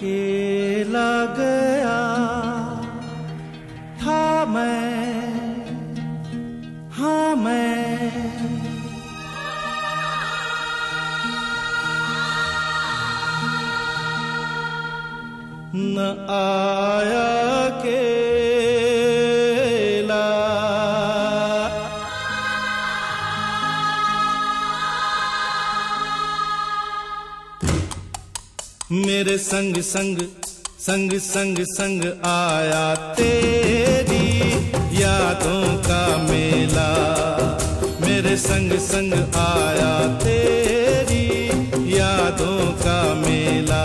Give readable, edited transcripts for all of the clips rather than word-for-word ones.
अकेला गया था मैं, हाँ मैं, न आया अकेला, मेरे संग संग संग संग संग आया तेरी यादों का मेला, मेरे संग संग आया तेरी यादों का मेला।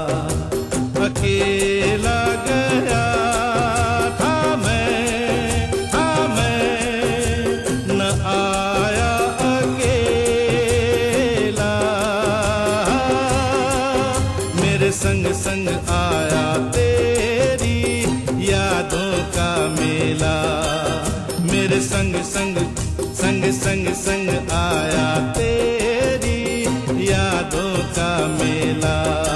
अकेला गया था मैं, न आया अकेला, मेरे संग संग आया तेरी यादों का मेला, मेरे संग संग संग संग संग आया तेरी यादों का मेला।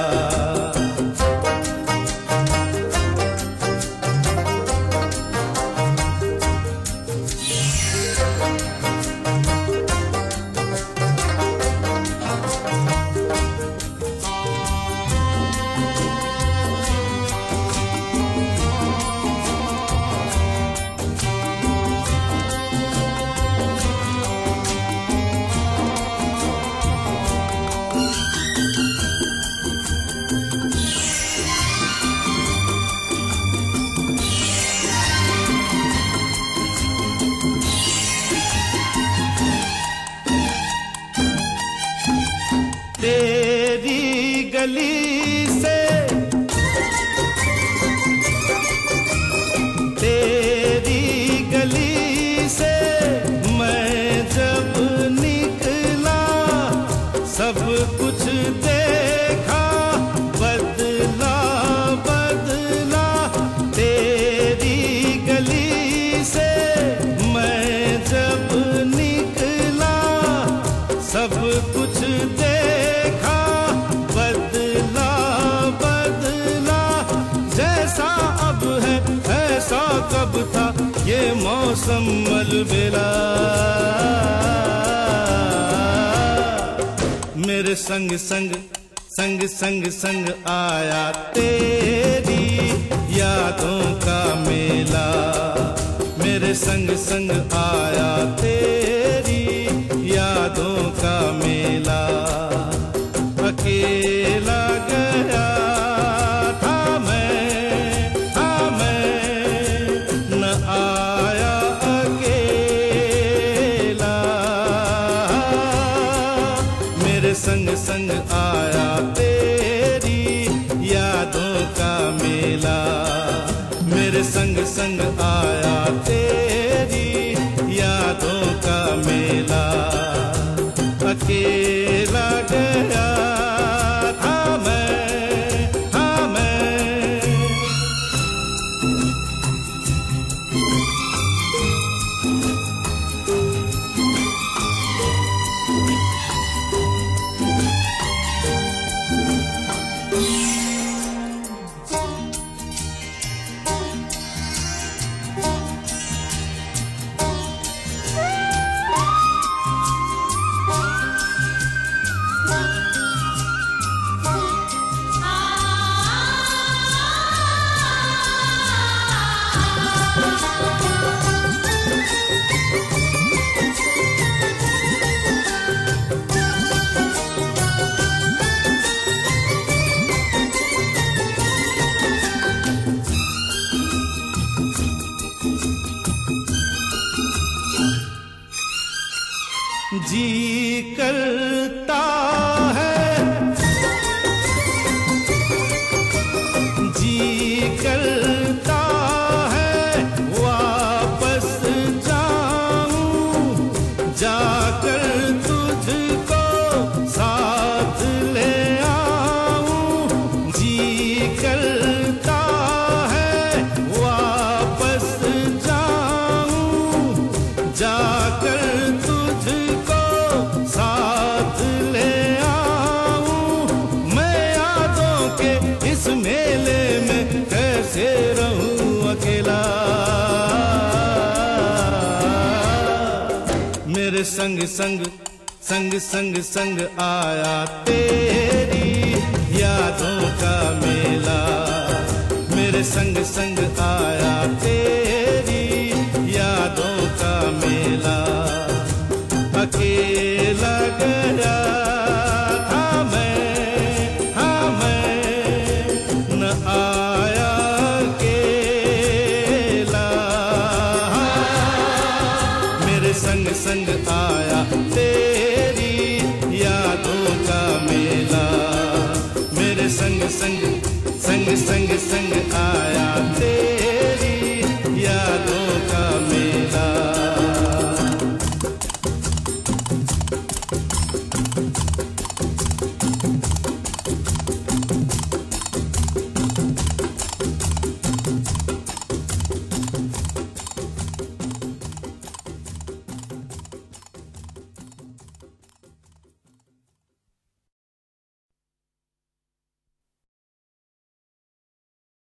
तेरी गली से, तेरी गली से मैं जब निकला, सब कुछ देखा बदला बदला। तेरी गली से मैं जब निकला, सब कुछ देखा बदला बदला। जैसा अब है ऐसा कब था ये मौसम अलबेला, मेरे संग संग संग संग संग आया तेरी यादों का मेला, मेरे संग संग आया तेरी यादों का मेला। अकेला गया था मैं, न आया अकेला, मेरे संग संग आया तेरी यादों का मेला, मेरे संग संग आया तेरी यादों का मेला। अकेला गया था मैं। मेरे संग संग संग संग संग आया तेरी यादों का मेला। मेरे संग संग आया तेरी यादों का मेला। अकेला गया था मैं, हाँ मैं न आया अकेला। मेरे संग संग आया तेरी यादों का मेला। मेरे संग संग संग संग संग आया तेरी यादों का मेला।